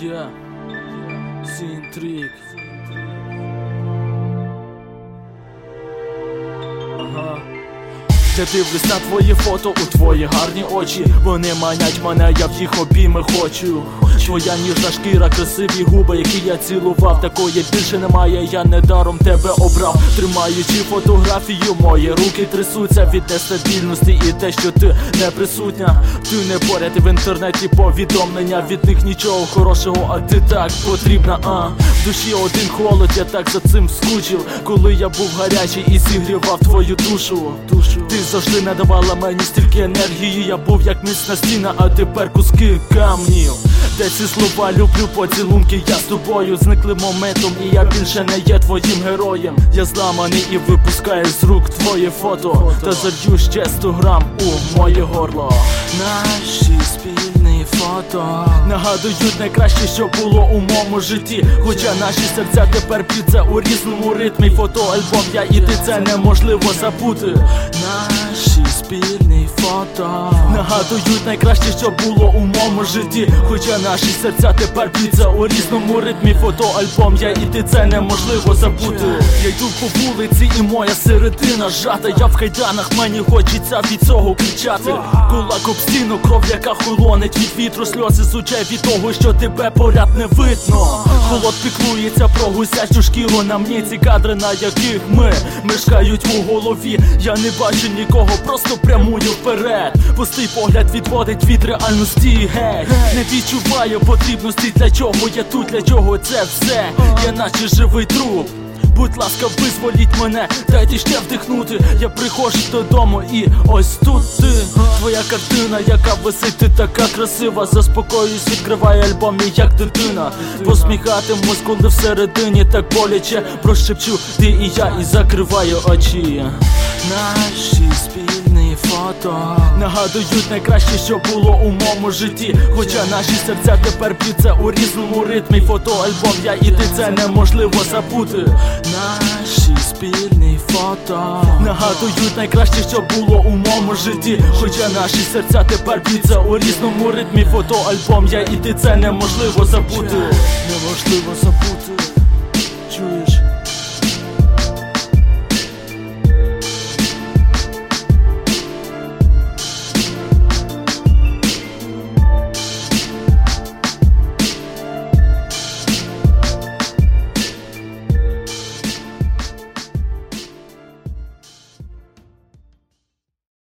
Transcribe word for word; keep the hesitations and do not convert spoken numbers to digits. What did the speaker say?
Yeah, Сінтрік. Ага. Я дивлюсь на твої фото, у твої гарні очі. Вони манять мене, я в їх обійми хочу. Твоя ніжна шкіра, красиві губи, які я цілував. Такої більше немає, я недаром тебе обрав. Тримаючи фотографію, мої руки трясуться від нестабільності і те, що ти не присутня. Ти не поряд, в інтернеті повідомлення, від них нічого хорошого, а ти так потрібна, а в душі один холод, я так за цим скучив. Коли я був гарячий і зігрівав твою душу. Ти завжди не давала мені стільки енергії, я був як міцна стіна, а тепер куски камнів. Де ці слова, люблю, поцілунки, я з тобою зникли моментом, і я більше не є твоїм героєм. Я зламаний і випускаю з рук твоє фото, та залью ще сто грам у моє горло. Наші спільні фото нагадують найкраще, що було у моєму житті. Хоча наші серця тепер б'ються у різному ритмі. Фотоальбом я і ти, це неможливо забути. Наші спільні фото нагадують найкраще, що було у моєму житті. Хоча наші серця тепер б'ються у різному ритмі. Фотоальбом я і ти, це неможливо забути. Я йду по вулиці і моя середина жата. Я в кайданах, мені хочеться від цього кричати. Кулак об стіну, кров яка холонить від вітру, сльози сучай від того, що тебе поряд не видно. Холод піклується про гусячу шкіру, на мені ці кадри, на яких ми мешкають у голові. Я не бачу нікого, просто прямую вперед. Пустий погляд відводить від реальності, гей. Не відчуваю потрібності, для чого я тут, для чого це все. Я наче живий труп. Будь ласка, визволіть мене, дайте ще вдихнути. Я приходжу додому і ось тут ти. Твоя картина, яка висить, ти така красива. Заспокоюсь, відкриваю альбом і як дитина. Посміхатимусь, коли всередині так боляче. Прошепчу ти і я, і закриваю очі. Наші спільні фото нагадують найкраще, що було у моєму житті. Хоча наші серця тепер б'ються у різному ритмі. Фотоальбом я і ти, це неможливо забути. Наші спільні фото нагадують найкраще, що було у моєму житті. Хоча наші серця тепер б'ються у різному ритмі. Фотоальбом я і ти, це неможливо забути. Неможливо забути. Чуєш?